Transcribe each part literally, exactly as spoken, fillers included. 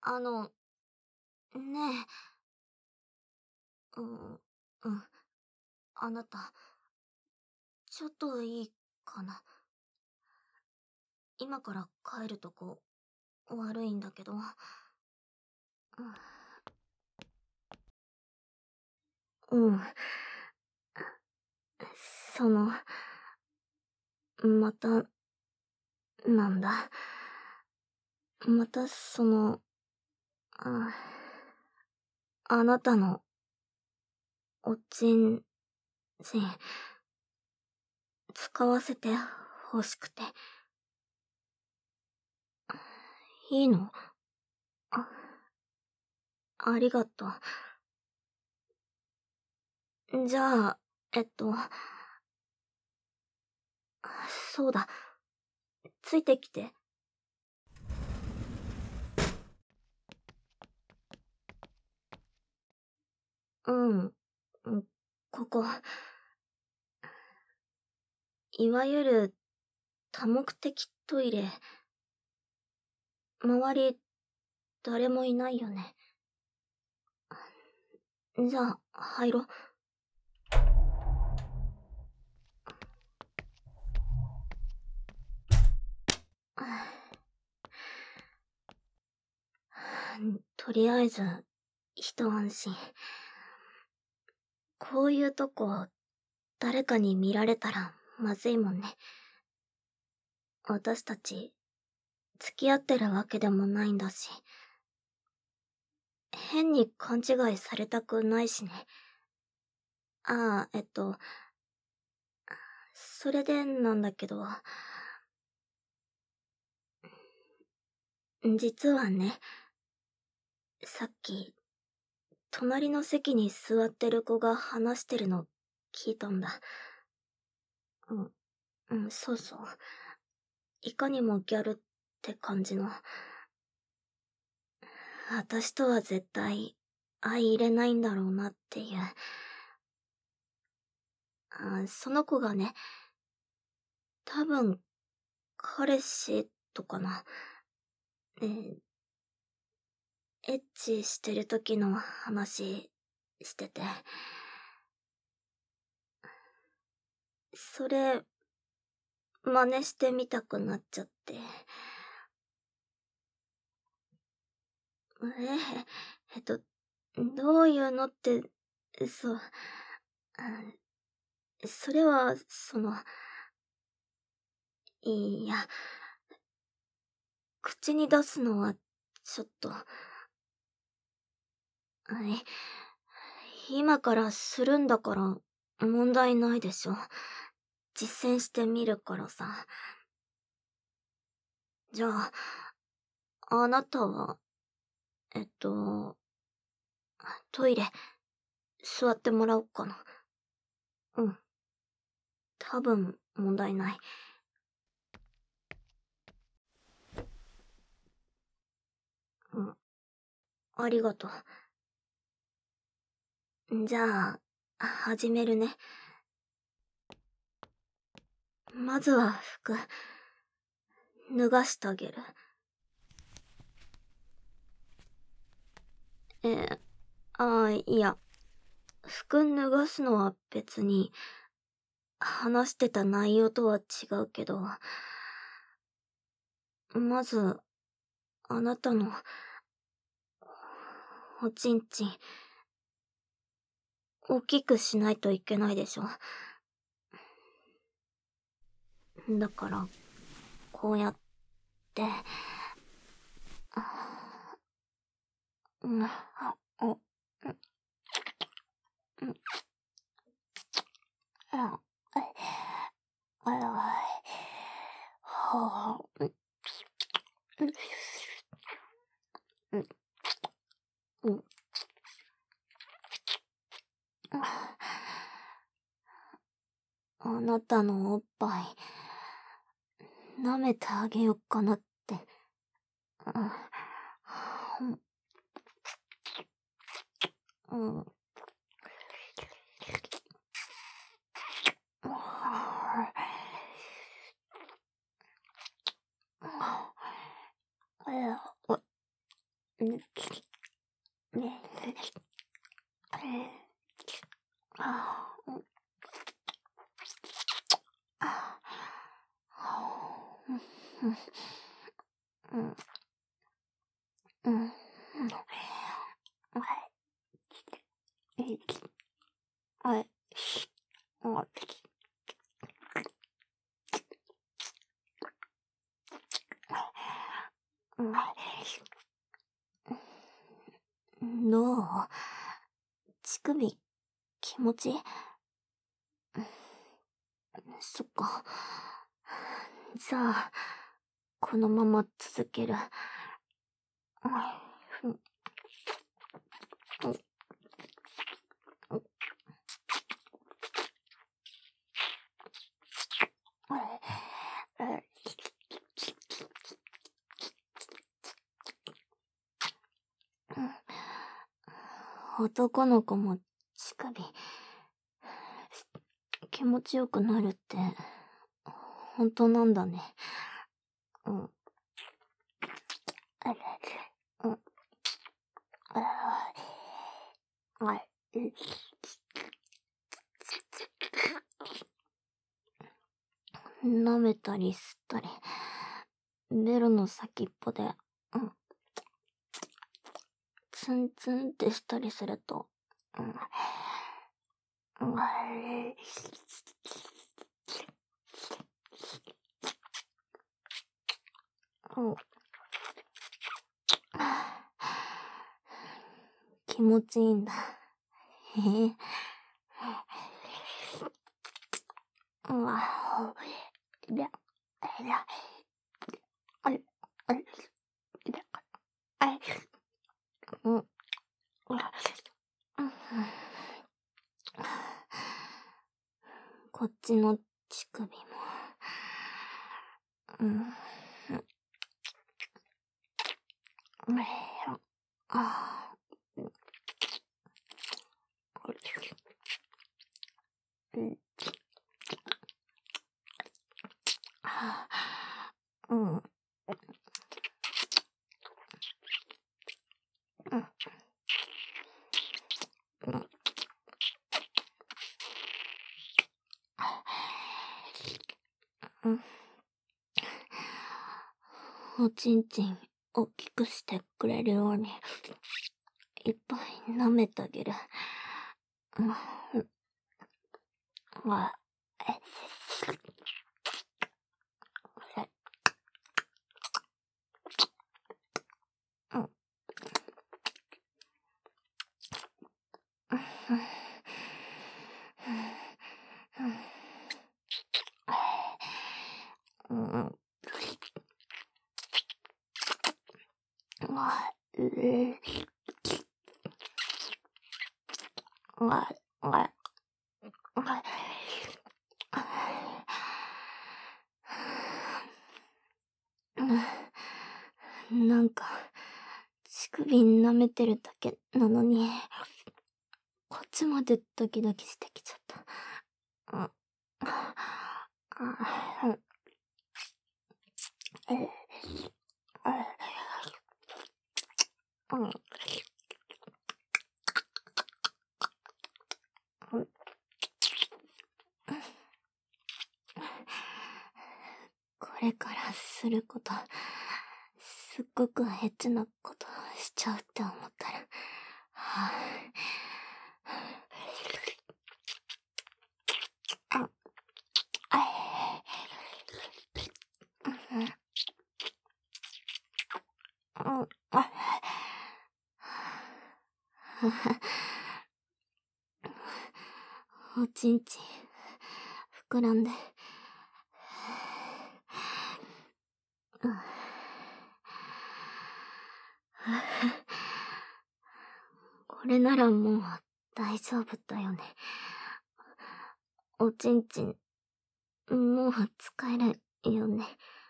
あの、ねえ、うん、うん、あなた、ちょっといいかな。今から帰るとこ、悪いんだけど、うん、うん、その、また、なんだ、またその、あ、あなたの、おちんちん、使わせて欲しくて。いいの？あ、ありがとう。じゃあ、えっと、そうだ、ついてきて。うん、んここ、いわゆる多目的トイレ。周り、誰もいないよね。じゃあ、入ろ。とりあえず、一安心。こういうとこ、誰かに見られたらまずいもんね。私たち、付き合ってるわけでもないんだし。変に勘違いされたくないしね。ああ、えっと、それでなんだけど、実はね、さっき、隣の席に座ってる子が話してるの聞いたんだ。うん、うん、そうそう。いかにもギャルって感じの。私とは絶対相入れないんだろうなっていう。あ、その子がね、多分、彼氏とかな。えーエッチしてる時の話してて。それ、真似してみたくなっちゃって。え、えっと、どういうのって、そう、あ、それは、その、いや、口に出すのは、ちょっと、はい、今からするんだから、問題ないでしょ。実践してみるからさ。じゃあ、あなたは、えっと、トイレ、座ってもらおうかな。うん。多分、問題ない。うん。ありがとう。じゃあ、始めるね。まずは服、脱がしてあげる。えー、ああ、いや、服脱がすのは別に、話してた内容とは違うけど、まず、あなたの、おちんちん、大きくしないといけないでしょ。だから、こうやって、うん、あ、うん、うん、うん、あ、あ、はあ、うん、うん、うん、あなたのおっぱい、舐めてあげよっかなって。うん。うん。 どう？乳首、気持ちいい？そっか。じゃあ、このまま続ける。男の子も乳首、気持ちよくなるって、本当なんだね。うん。舐めたり吸ったり、ベロの先っぽで、うん、ツンツンってしたりすると、うん、うん、うん、気持ちいいんだ。へへ。うん、あれ、あれ、あれ、あれ、あれ、うん、こっちの乳首も、うん、あうん、うん、うん。おちんちん大きくしてくれるように、いっぱい舐めてあげる。うん、あ、え、うん、うん、うん、あ、うえ、あ、あ、あ、なんか、乳首舐めてるだけなのに、こっちまでドキドキしてきちゃった。うん、あ、え、うん、うん、これからすること、すっごくエッチなことしちゃうって思ったら、はぁ、あ、あ、うん、あ、おちんちん、膨らんで、うん、これならもう大丈夫だよね。おちんちん、もう使えるよね。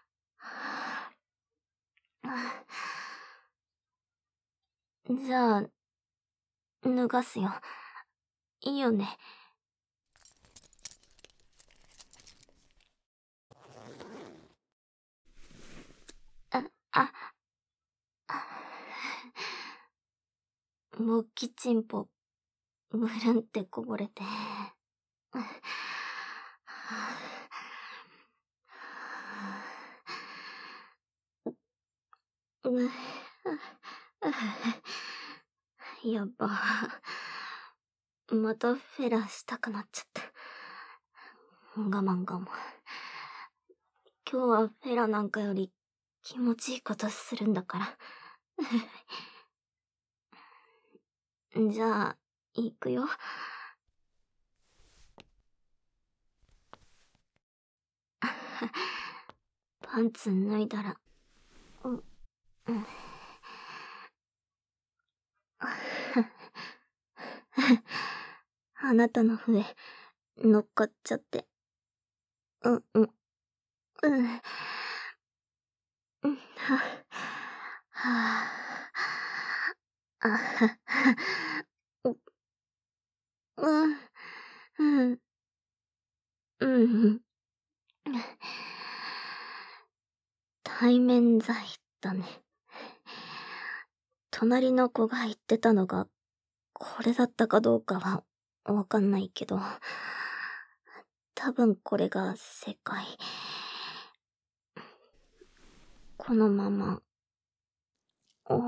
じゃあ、脱がすよ。いいよね。あ、あ、 もっきちんぽ、ブルンってこぼれて。うやっば。またフェラしたくなっちゃった。我慢我慢。今日はフェラなんかより気持ちいいことするんだから。じゃあ、行くよ。パンツ脱いだら、うん、うん。あなたの上、乗っかっちゃって。うん、うん、うん。うん、は、はあ、あは、う、うん、うん、うん。対面剤だね。隣の子が言ってたのが、これだったかどうかは、わかんないけど、多分これが正解。このまま、お、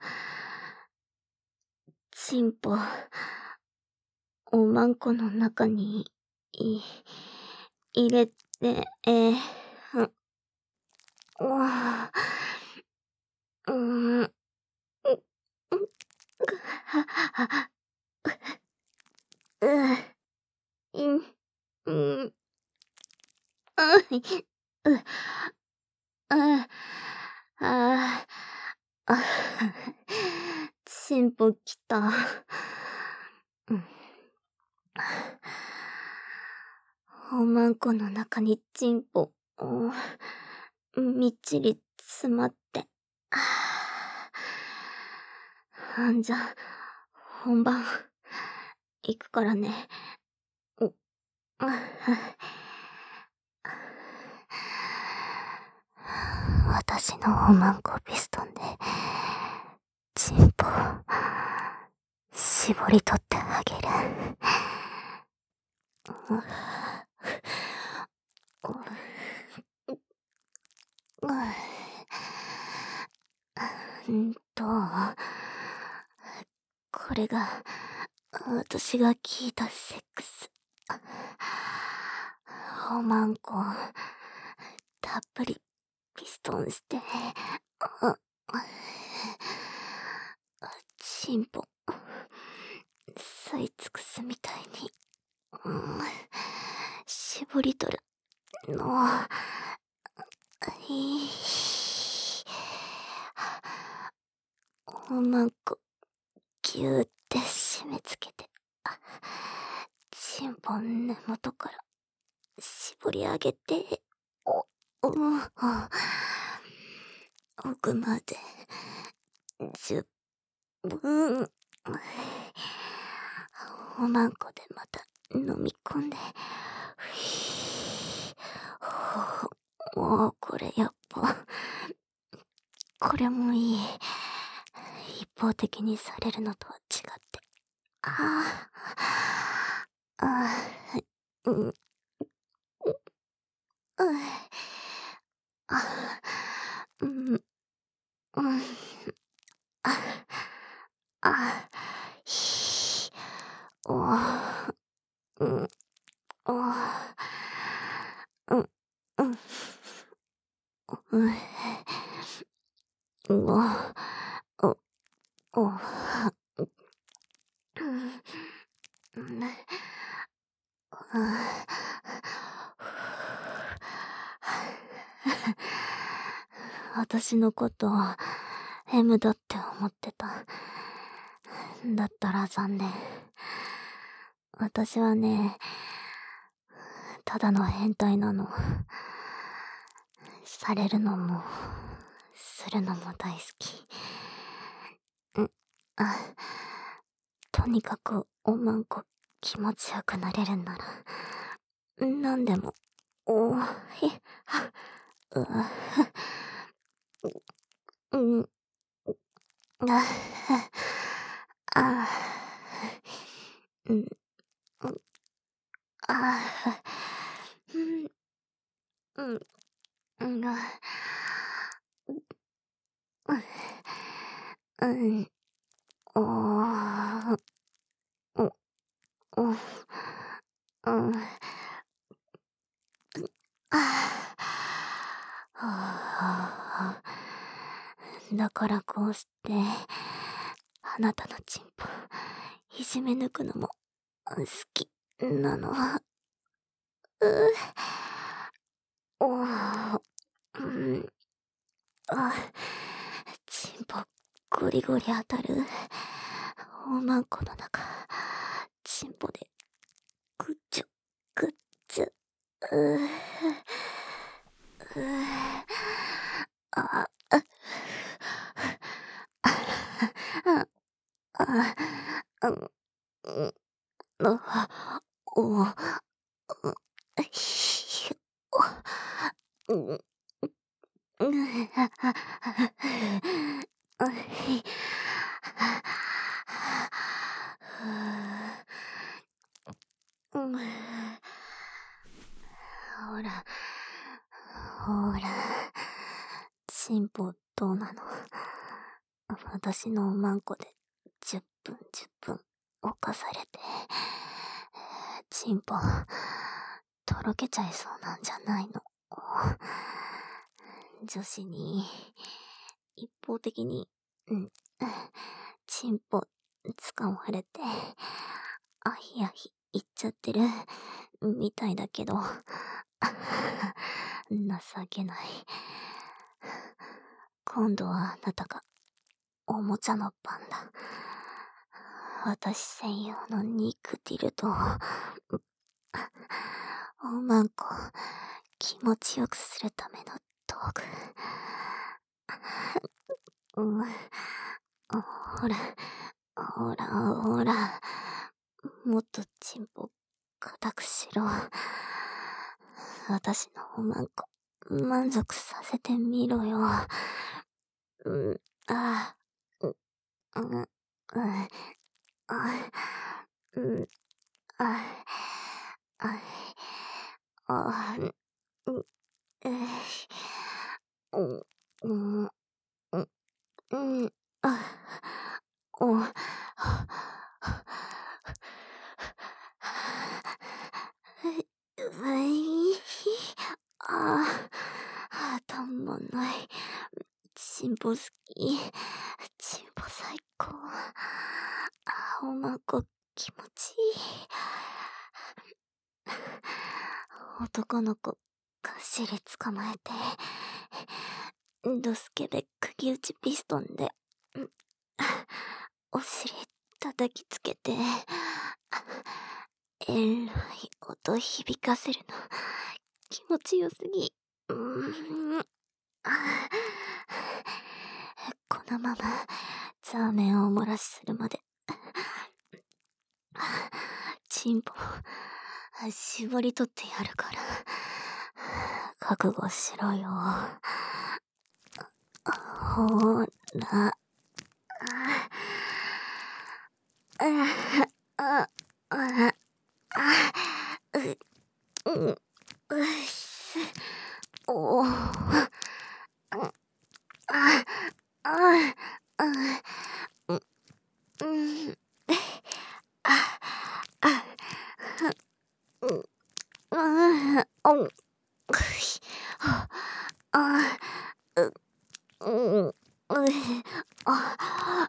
チンポ、おまんこの中に、い、入れて、えー、う、お、うーん、う、う、ぐは、は、う、う、いん、うん、う、う、う、ああ、あ、チンポきた。うん。おまんこの中にチンポ、うん、みっちり詰まって。あんじゃ、本番、行くからね。う、私のおまんこピストンで、チンポ、絞り取ってあげる。うんと、これが、私が聞いたセックス。おまんこ、たっぷりピストンして、チンポ、吸い尽くすみたいに、うん、絞り取るの、いい。おまんこ、ぎゅーって締め付けて、チンポン根元から絞り上げて、お、うん、奥まで、十分、おまんこでまた飲み込んで、もうこれやっぱ、これもいい。一方的にされるのとは違って。ああ、ああ、うん、うん、あ、うん、うん、あ、あ、ひ、お、うん、お、うん、うん、うん、お、お、お、うん、うん、私のことを M だって思ってた。だったら残念。私はね、ただの変態なの。されるのも、するのも大好き。ん、あ、とにかくおまんこ気持ちよくなれるんなら、なんでも、お、へ、は、う、うん、あ、 あー、うん、うん、あー、うん、うん、うん、あうん、うん、おー、お、お、うん、あー、はあ、だからこうして、あなたのチンポ、いじめ抜くのも、好き、なの。う、おー、うん、あ、チンポ、ゴリゴリ当たる。おまんこの中、チンポで、ぐっちゅ、ぐっちゅ、うー、うー、あ、あ、あ、あ、あ、うん、あ、お、う、ひ、お、うん、うん、うん、ほら、ほら、チンポどうなの？私のおまんこでじゅっぷんじゅっぷん犯されて、チンポ、とろけちゃいそうなんじゃないの？女子に、一方的に、うん、チンポ、掴まれて、あひあひ言っちゃってる、みたいだけど、情けない。今度はあなたが、おもちゃのパンダ。私専用の肉ディルドを、おまんこ、気持ちよくするための道具。うん、ほら、ほら、ほら、もっとチンポ、固くしろ。私のおまんこ、満足させてみろよ。うん、あ、うん、うん、うん、あ、うん、あ、あ、あ、うん、えうん、うん、うん、うん、あ、お、は、うい、あ、たまんない。チンポ好き。チンポ最高。あ、おまんこ気持ちいい。男の子、がっしり捕まえて、ドスケベ釘打ちピストンで、お尻叩きつけて、えらい音響かせるの、気持ちよすぎ。うーん、このまま、ザーメンをお漏らしするまで、チンポ、絞り取ってやるから、覚悟しろよ。ほーら、あ、あ、あ、あ、う、う、うっす、おー、あ、あ、あ、あ、う、うん、あ、あ、う、うん、おん、あ、あ、う、うん、う、あ、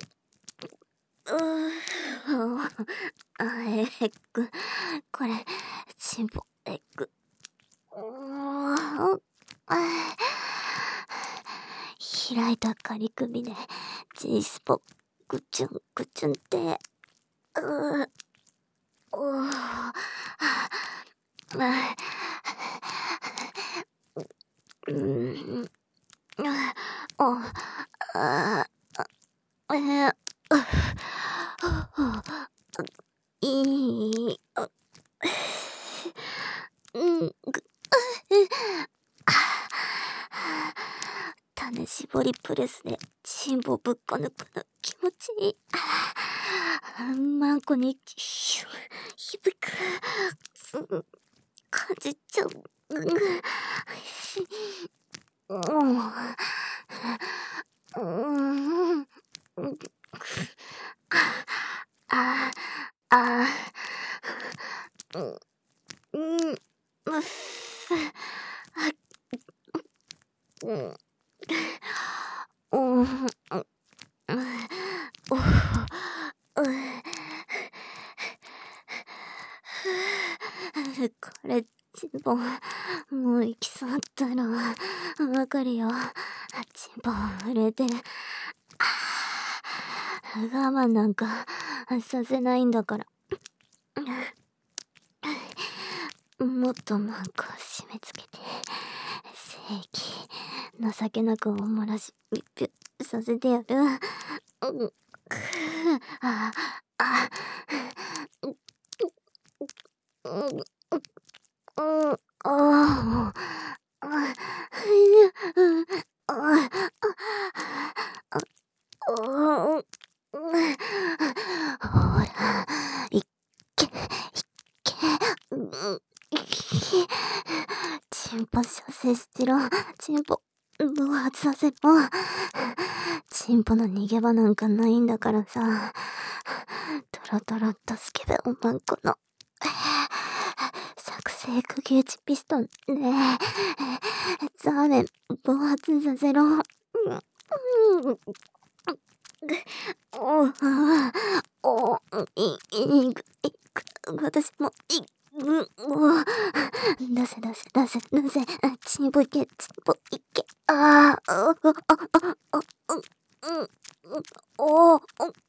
うー、あ、エッグ、これ、チンポ、エッグ。うーん、開いた仮首で、G スポ、ぐちゅん、ぐちゅんって、うー、おー、あ、うーん、お、あ、え、いい、うん、ぐ、種絞りプレスでチンポぶっこ抜くの気持ちいい。 マンコにひ響く、感じちゃう。うん。うん。あ、あ、うん、うん、うっす。あ、うん、うん、うん、お、う、これ、チンポ、もう行きそうだろ。わかるよ。チンポ震えてる。我慢なんかさせないんだから。もっとマンコを締め付けて、正義、情けなくお漏らし、びっぴゅさせてやる。うん、あ、あ、うん、うん、うん、ああ、ほら、いっけ、いっけ、うん、チンポ射精してろ。チンポ、暴発させろ。チンポの逃げ場なんかないんだからさ。トロトロっとスケベおまんこの。作成釘打ちピストンねえ。ザーメン、暴発させろ。うん、うん、おあ、おい、い、いく、私も、い、うん、お出せ出せ出せ出せ、チンポいけ、チンポいけ、ああ、あ、あ、あ、あ、うん、うん、お、うん、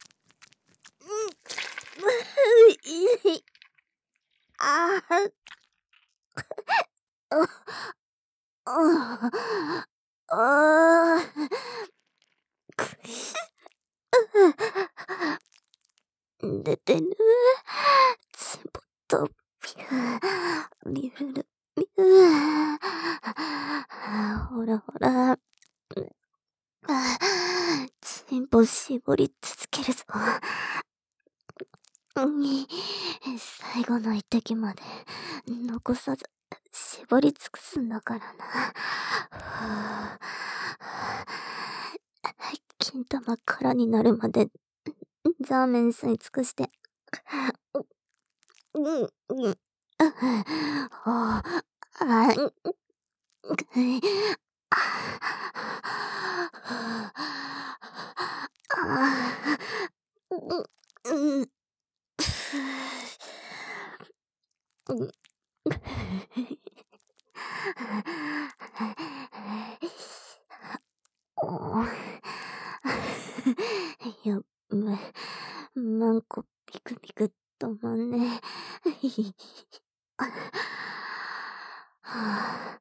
いい、ああ、あ、あ、あ、出てる。チンポと、ピュー、リュル、ピュー。ほらほら。チンポ絞り続けるぞ。に、最後の一滴まで残さず絞り尽くすんだからな。金玉空になるまでザーメン吸い尽くして。うん、うん。あ、あ、あ、うん、うん。おやば、マンコピクピク止まんねえ。は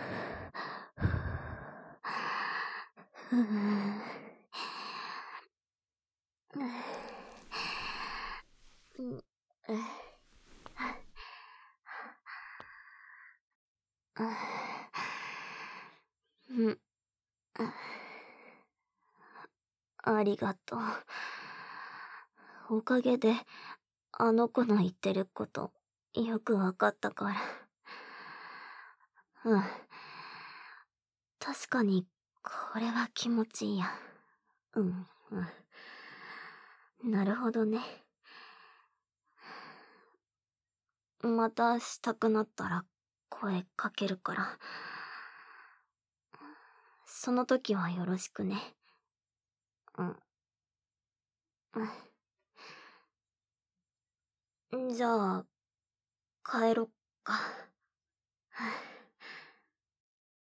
ぁ、ありがとう。おかげで、あの子の言ってること、よくわかったから。うん。確かに、これは気持ちいいや。うん、うん。なるほどね。またしたくなったら、声かけるから。その時はよろしくね。うん。うん。じゃあ、帰ろっか。